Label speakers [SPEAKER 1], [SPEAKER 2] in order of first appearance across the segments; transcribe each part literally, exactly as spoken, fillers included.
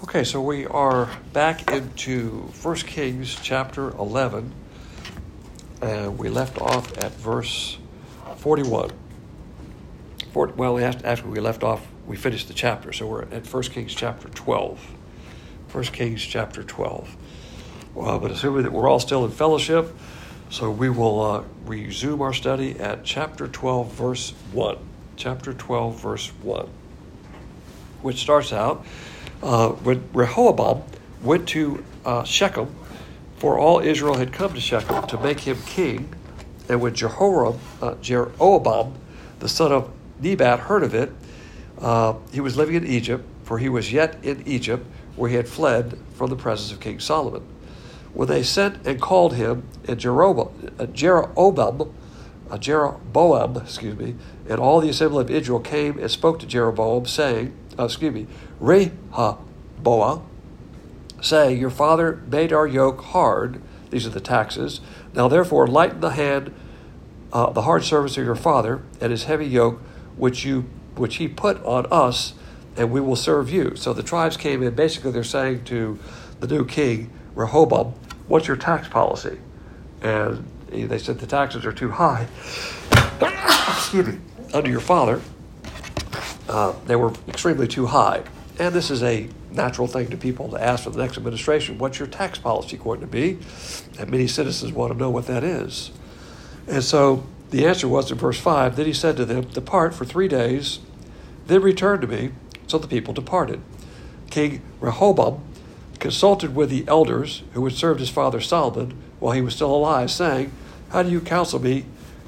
[SPEAKER 1] Okay, so we are back into First Kings chapter eleven, and we left off at verse forty-one. For, well, we have, after we left off, we finished the chapter, so we're at First Kings chapter twelve. First Kings chapter twelve. Well, but assuming that we're all still in fellowship, so we will uh, resume our study at chapter twelve, verse one. Chapter twelve, verse one, which starts out, Uh, when Rehoboam went to uh, Shechem, for all Israel had come to Shechem to make him king, and when Jehoram, uh, Jeroboam, the son of Nebat, heard of it, uh, he was living in Egypt, for he was yet in Egypt, where he had fled from the presence of King Solomon. When they sent and called him, and Jeroboam, uh, Jeroboam, uh, Jeroboam, excuse me, and all the assembly of Israel came and spoke to Jeroboam, saying, uh, excuse me, Rehoboam, saying, your father made our yoke hard. These are the taxes. Now therefore lighten the hand, uh, the hard service of your father, and his heavy yoke, which you which he put on us, and we will serve you. So the tribes came in. Basically, they're saying to the new king, Rehoboam, what's your tax policy? And they said the taxes are too high. Excuse me. Under your father, uh, they were extremely too high. And this is a natural thing to people to ask for the next administration, what's your tax policy going to be? And many citizens want to know what that is. And so the answer was in verse five, then he said to them, depart for three days, then return to me. So the people departed. King Rehoboam consulted with the elders who had served his father Solomon while he was still alive, saying, how do you counsel me?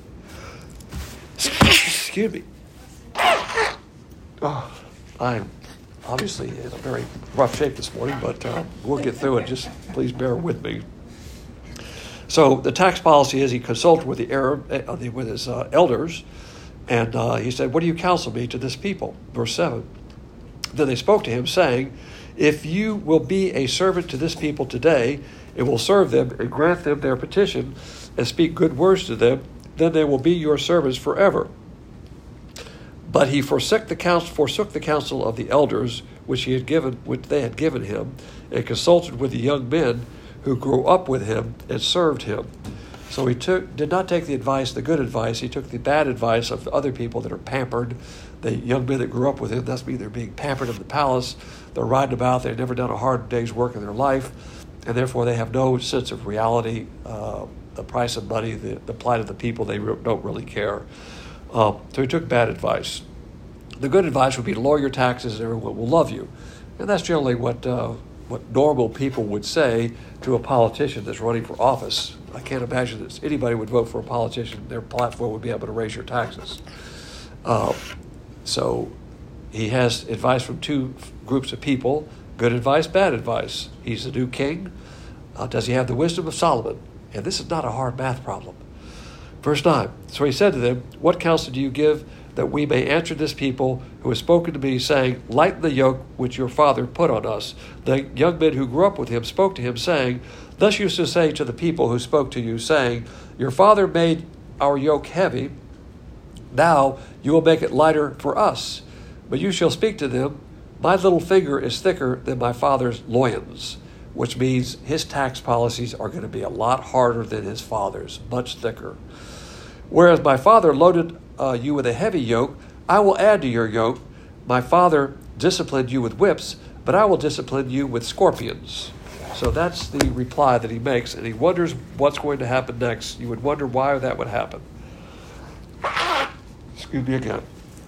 [SPEAKER 1] Excuse me. Oh, I'm obviously in a very rough shape this morning, but uh, we'll get through it. Just please bear with me. So the tax policy is he consulted with the Arab, uh, with his uh, elders, and uh, he said, what do you counsel me to this people? Verse seven. Then they spoke to him, saying, if you will be a servant to this people today, and will serve them and grant them their petition, and speak good words to them, then they will be your servants forever. But he forsook the counsel, forsook the counsel of the elders which he had given, which they had given him, and consulted with the young men who grew up with him and served him. So he took, did not take the advice, the good advice. He took the bad advice of other people that are pampered. The young men that grew up with him, that's mean they're being pampered in the palace. They're riding about. They've never done a hard day's work in their life, and therefore they have no sense of reality, uh, the price of money, the, the plight of the people. They re- don't really care. Uh, so he took bad advice. The good advice would be to lower your taxes and everyone will love you. And that's generally what uh, what normal people would say to a politician that's running for office. I can't imagine that anybody would vote for a politician. Their platform would be able to raise your taxes. Uh, so he has advice from two groups of people, good advice, bad advice. He's the new king. Uh, does he have the wisdom of Solomon? And this is not a hard math problem. Verse nine, so he said to them, what counsel do you give that we may answer this people who has spoken to me, saying, lighten the yoke which your father put on us? The young men who grew up with him spoke to him, saying, thus you shall say to the people who spoke to you, saying, your father made our yoke heavy. Now you will make it lighter for us. But you shall speak to them, my little finger is thicker than my father's loins, which means his tax policies are going to be a lot harder than his father's, much thicker. Whereas my father loaded uh, you with a heavy yoke, I will add to your yoke. My father disciplined you with whips, but I will discipline you with scorpions. So that's the reply that he makes, and he wonders what's going to happen next. You would wonder why that would happen. Excuse me again.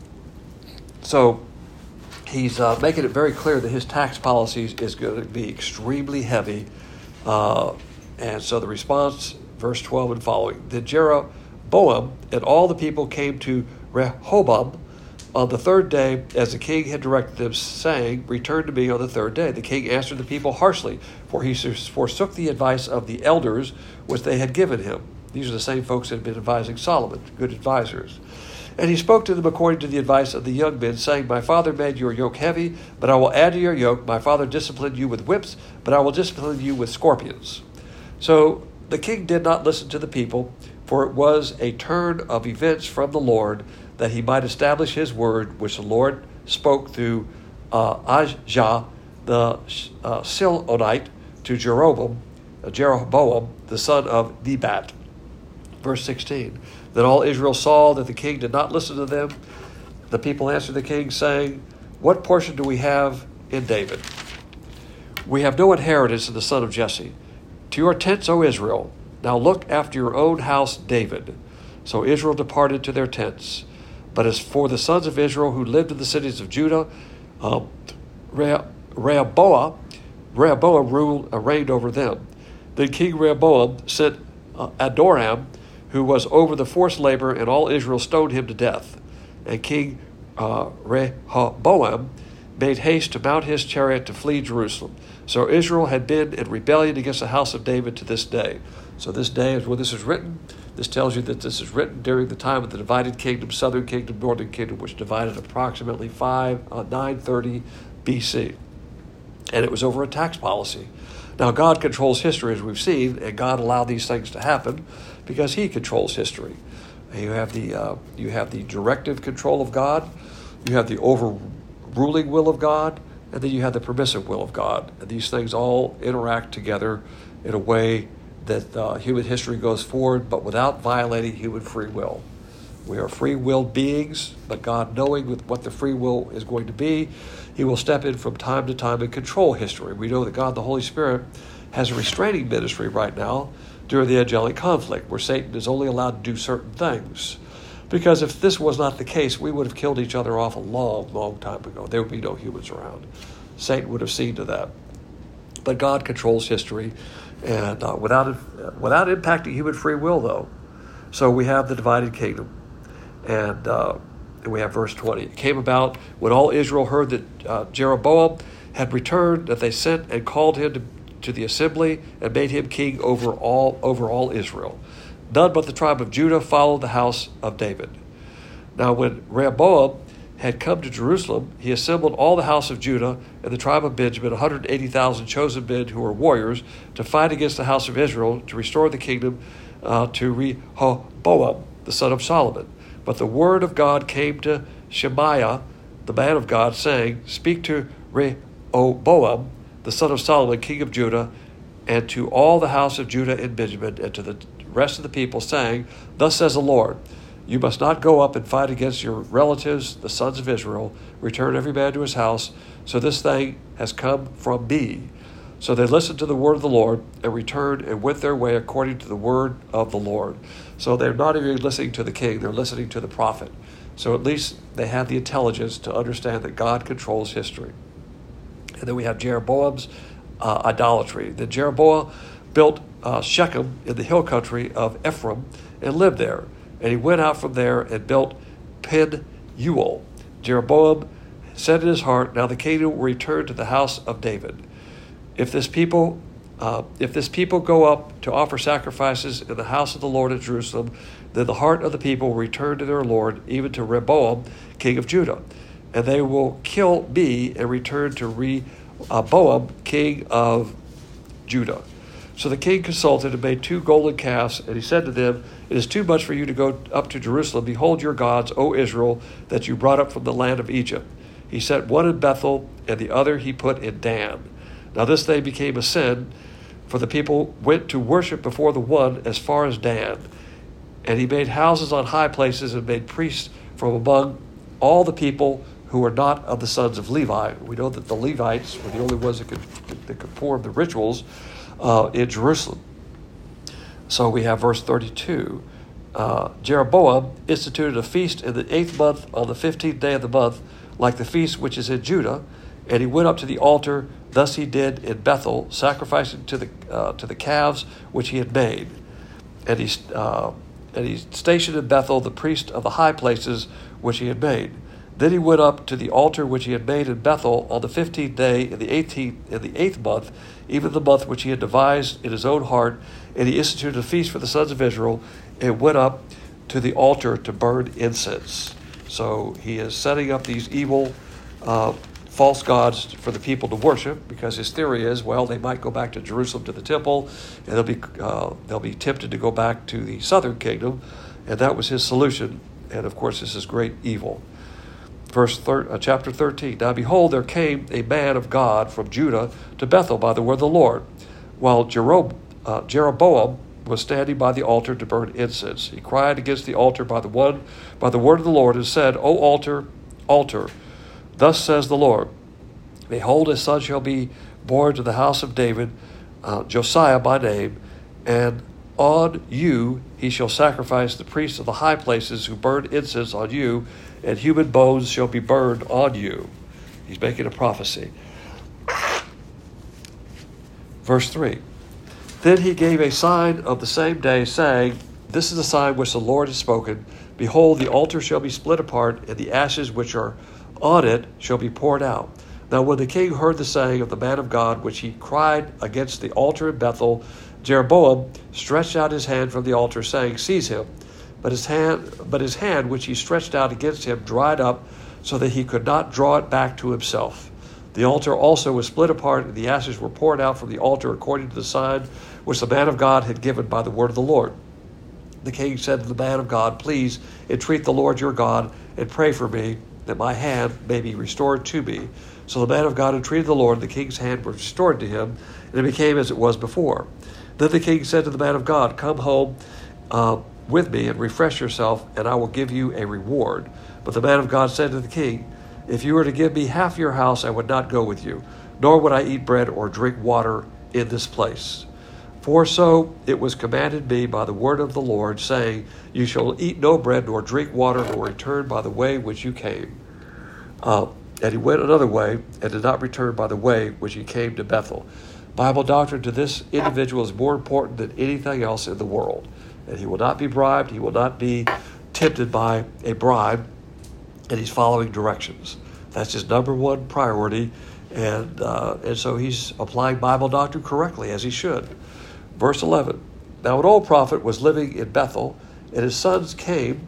[SPEAKER 1] So he's uh, making it very clear that his tax policies is going to be extremely heavy. Uh, and so the response, verse twelve and following, then Jeroboam and all the people came to Rehoboam on the third day, as the king had directed them, saying, return to me on the third day. The king answered the people harshly, for he forsook the advice of the elders which they had given him. These are the same folks that had been advising Solomon, good advisors. And he spoke to them according to the advice of the young men, saying, my father made your yoke heavy, but I will add to your yoke. My father disciplined you with whips, but I will discipline you with scorpions. So the king did not listen to the people, for it was a turn of events from the Lord, that he might establish his word, which the Lord spoke through uh, Ahijah the uh, Silonite to Jeroboam, uh, Jeroboam, the son of Nebat. Verse sixteen. Then all Israel saw that the king did not listen to them. The people answered the king, saying, what portion do we have in David? We have no inheritance in the son of Jesse. To your tents, O Israel. Now look after your own house, David. So Israel departed to their tents. But as for the sons of Israel who lived in the cities of Judah, um, Rehoboam, Rehoboam ruled, uh, reigned over them. Then King Rehoboam sent uh, Adoram, who was over the forced labor, and all Israel stoned him to death. And King uh, Rehoboam made haste to mount his chariot to flee Jerusalem. So Israel had been in rebellion against the house of David to this day. So this day is when this is written. This tells you that this is written during the time of the divided kingdom, southern kingdom, northern kingdom, which divided approximately five, uh, nine thirty B C. And it was over a tax policy. Now, God controls history, as we've seen, and God allowed these things to happen because he controls history. You have the uh, you have the directive control of God, you have the overruling will of God, and then you have the permissive will of God. And these things all interact together in a way that uh, human history goes forward, but without violating human free will. We are free-willed beings, but God, knowing with what the free will is going to be, he will step in from time to time and control history. We know that God, the Holy Spirit, has a restraining ministry right now during the angelic conflict, where Satan is only allowed to do certain things. Because if this was not the case, we would have killed each other off a long, long time ago. There would be no humans around. Satan would have seen to that. But God controls history, and uh, without uh, without impacting human free will, though. So we have the divided kingdom, and, uh, and we have verse twenty. It came about when all Israel heard that uh, Jeroboam had returned, that they sent and called him to, to the assembly and made him king over all over all Israel. None but the tribe of Judah followed the house of David. Now when Rehoboam had come to Jerusalem, he assembled all the house of Judah and the tribe of Benjamin, one hundred eighty thousand chosen men who were warriors, to fight against the house of Israel, to restore the kingdom uh, to Rehoboam, the son of Solomon. But the word of God came to Shemaiah, the man of God, saying, speak to Rehoboam, the son of Solomon, king of Judah, and to all the house of Judah and Benjamin, and to the rest of the people, saying, thus says the Lord, you must not go up and fight against your relatives, the sons of Israel. Return every man to his house. So this thing has come from me. So they listened to the word of the Lord and returned and went their way according to the word of the Lord. So they're not even listening to the king. They're listening to the prophet. So at least they have the intelligence to understand that God controls history. And then we have Jeroboam's uh, idolatry. Then Jeroboam built uh, Shechem in the hill country of Ephraim and lived there. And he went out from there and built Pen-Uel. Jeroboam said in his heart, now the kingdom will return to the house of David. If this people, uh, if this people go up to offer sacrifices in the house of the Lord at Jerusalem, then the heart of the people will return to their Lord, even to Rehoboam, king of Judah. And they will kill me and return to Rehoboam, king of Judah. So the king consulted and made two golden calves, and he said to them, it is too much for you to go up to Jerusalem. Behold your gods, O Israel, that you brought up from the land of Egypt. He set one in Bethel, and the other he put in Dan. Now this thing became a sin, for the people went to worship before the one as far as Dan. And he made houses on high places and made priests from among all the people who were not of the sons of Levi. We know that the Levites were the only ones that could, that could perform the rituals uh, in Jerusalem. So we have verse thirty-two. Uh, Jeroboam instituted a feast in the eighth month on the fifteenth day of the month, like the feast which is in Judah, and he went up to the altar. Thus he did in Bethel, sacrificing to the uh, to the calves which he had made. And he uh, and he stationed in Bethel the priest of the high places which he had made. Then he went up to the altar which he had made in Bethel on the fifteenth day in the eighteenth in the eighth month, even the month which he had devised in his own heart, and he instituted a feast for the sons of Israel, and went up to the altar to burn incense. So he is setting up these evil uh, false gods for the people to worship, because his theory is, well, they might go back to Jerusalem to the temple, and they'll be uh, they'll be tempted to go back to the southern kingdom, and that was his solution. And of course, this is great evil. Verse thir- uh, chapter thirteen. Now behold, there came a man of God from Judah to Bethel by the word of the Lord, while Jerob- uh, Jeroboam was standing by the altar to burn incense. He cried against the altar by the one by the word of the Lord, and said, O altar, altar, thus says the Lord, behold, a son shall be born to the house of David, uh, Josiah by name, and on you he shall sacrifice the priests of the high places who burn incense on you, and human bones shall be burned on you. He's making a prophecy. Verse three. Then he gave a sign of the same day, saying, This is the sign which the Lord has spoken. Behold, the altar shall be split apart, and the ashes which are on it shall be poured out. Now when the king heard the saying of the man of God, which he cried against the altar in Bethel, Jeroboam stretched out his hand from the altar, saying, Seize him. But his hand, but his hand which he stretched out against him dried up, so that he could not draw it back to himself. The altar also was split apart, and the ashes were poured out from the altar according to the sign which the man of God had given by the word of the Lord. The king said to the man of God, Please entreat the Lord your God, and pray for me, that my hand may be restored to me. So the man of God entreated the Lord, and the king's hand was restored to him, and it became as it was before. Then the king said to the man of God, Come home uh, with me and refresh yourself, and I will give you a reward. But the man of God said to the king, If you were to give me half your house, I would not go with you, nor would I eat bread or drink water in this place. For so it was commanded me by the word of the Lord, saying, You shall eat no bread, nor drink water, nor return by the way which you came. Uh, and he went another way, and did not return by the way which he came to Bethel. Bible doctrine to this individual is more important than anything else in the world. And he will not be bribed, he will not be tempted by a bribe, and he's following directions. That's his number one priority, and uh, and so he's applying Bible doctrine correctly, as he should. Verse eleven, Now an old prophet was living in Bethel, and his sons came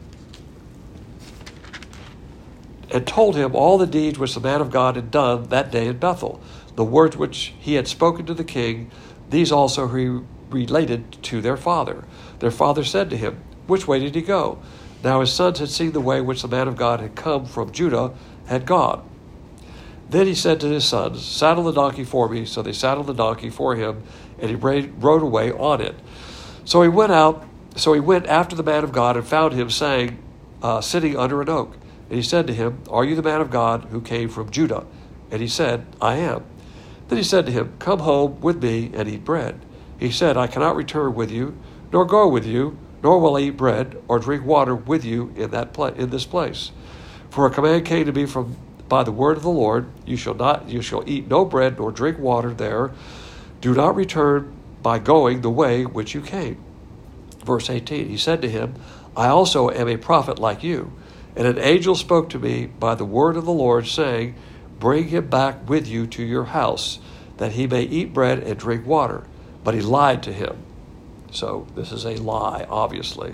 [SPEAKER 1] and told him all the deeds which the man of God had done that day in Bethel, the words which he had spoken to the king. These also he related to their father. Their father said to him, Which way did he go? Now his sons had seen the way which the man of God had come from Judah had gone. Then he said to his sons, Saddle the donkey for me. So they saddled the donkey for him, and he rode away on it. So he went out. So he went after the man of God and found him saying, uh, sitting under an oak. And he said to him, Are you the man of God who came from Judah? And he said, I am. Then he said to him, Come home with me and eat bread. He said, I cannot return with you, nor go with you, nor will I eat bread or drink water with you in that pla- in this place. For a command came to me from by the word of the Lord, you shall not you shall eat no bread nor drink water there. Do not return by going the way which you came. Verse eighteen, he said to him, I also am a prophet like you. And an angel spoke to me by the word of the Lord, saying, Bring him back with you to your house, that he may eat bread and drink water. But he lied to him. So this is a lie, obviously.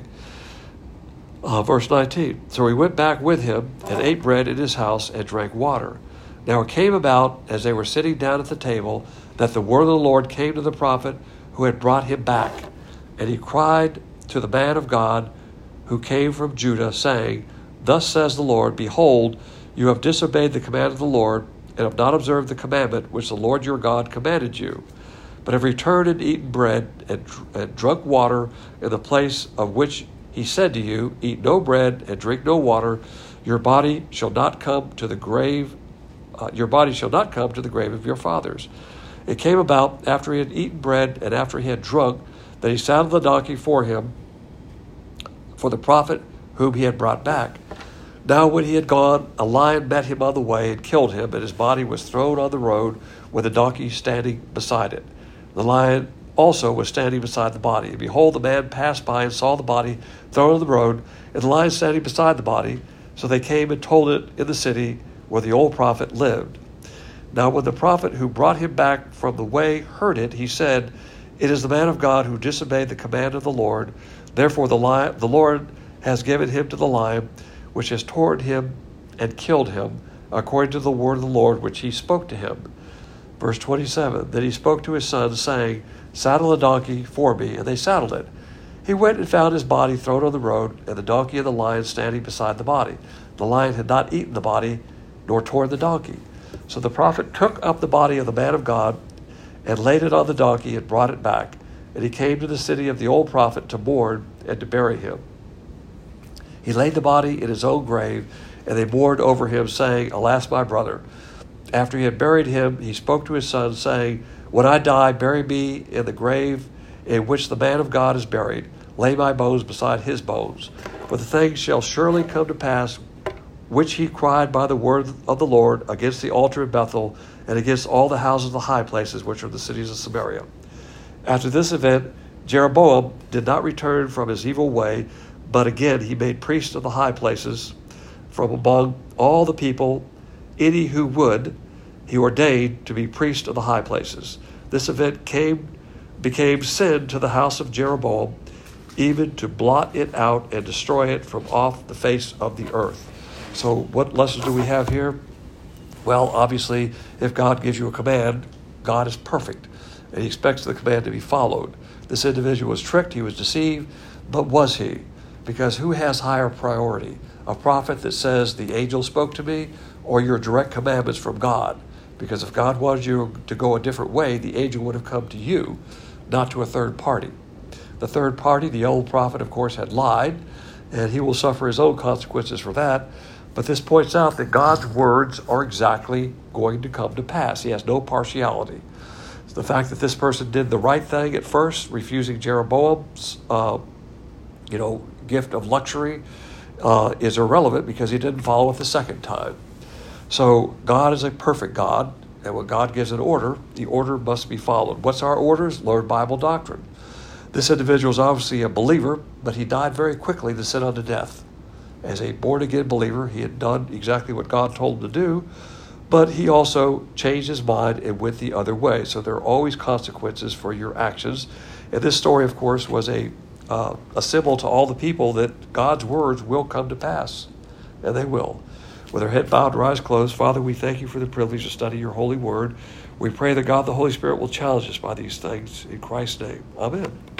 [SPEAKER 1] Uh, verse nineteen, So he went back with him and ate bread in his house and drank water. Now it came about, as they were sitting down at the table, that the word of the Lord came to the prophet who had brought him back. And he cried to the man of God who came from Judah, saying, Thus says the Lord, Behold, you have disobeyed the command of the Lord, and have not observed the commandment which the Lord your God commanded you, but have returned and eaten bread and, and drunk water in the place of which he said to you, Eat no bread and drink no water. Your body shall not come to the grave. Uh, your body shall not come to the grave of your fathers. It came about after he had eaten bread and after he had drunk that he saddled the donkey for him, for the prophet whom he had brought back. Now when he had gone, a lion met him on the way and killed him, and his body was thrown on the road with the donkey standing beside it. The lion also was standing beside the body. And behold, the man passed by and saw the body thrown on the road, and the lion standing beside the body. So they came and told it in the city where the old prophet lived. Now when the prophet who brought him back from the way heard it, he said, It is the man of God who disobeyed the command of the Lord. Therefore the lion, the Lord has given him to the lion, which has torn him and killed him, according to the word of the Lord which he spoke to him. Verse twenty-seven, Then he spoke to his sons, saying, Saddle the donkey for me, and they saddled it. He went and found his body thrown on the road, and the donkey and the lion standing beside the body. The lion had not eaten the body, nor torn the donkey. So the prophet took up the body of the man of God and laid it on the donkey and brought it back. And he came to the city of the old prophet to mourn and to bury him. He laid the body in his own grave, and they mourned over him, saying, Alas, my brother. After he had buried him, he spoke to his son, saying, When I die, bury me in the grave in which the man of God is buried. Lay my bones beside his bones. For the thing shall surely come to pass, which he cried by the word of the Lord against the altar in Bethel, and against all the houses of the high places, which are the cities of Samaria. After this event, Jeroboam did not return from his evil way, but again he made priests of the high places from among all the people. Any who would, he ordained to be priest of the high places. This event came, became sin to the house of Jeroboam, even to blot it out and destroy it from off the face of the earth. So what lessons do we have here? Well, obviously, if God gives you a command, God is perfect, and he expects the command to be followed. This individual was tricked, he was deceived, but was he? Because who has higher priority? A prophet that says, the angel spoke to me, or your direct commandments from God? Because if God wanted you to go a different way, the angel would have come to you, not to a third party. The third party, the old prophet, of course, had lied, and he will suffer his own consequences for that. But this points out that God's words are exactly going to come to pass. He has no partiality. The fact that this person did the right thing at first, refusing Jeroboam's uh, you know, gift of luxury, uh, is irrelevant because he didn't follow it the second time. So God is a perfect God, and when God gives an order, the order must be followed. What's our orders? Lord Bible doctrine. This individual is obviously a believer, but he died very quickly to sin unto death. As a born-again believer, he had done exactly what God told him to do, but he also changed his mind and went the other way. So there are always consequences for your actions. And this story, of course, was a uh, a symbol to all the people that God's words will come to pass, and they will. With our head bowed and our eyes closed, Father, we thank you for the privilege to study your holy word. We pray that God the Holy Spirit will challenge us by these things. In Christ's name, amen.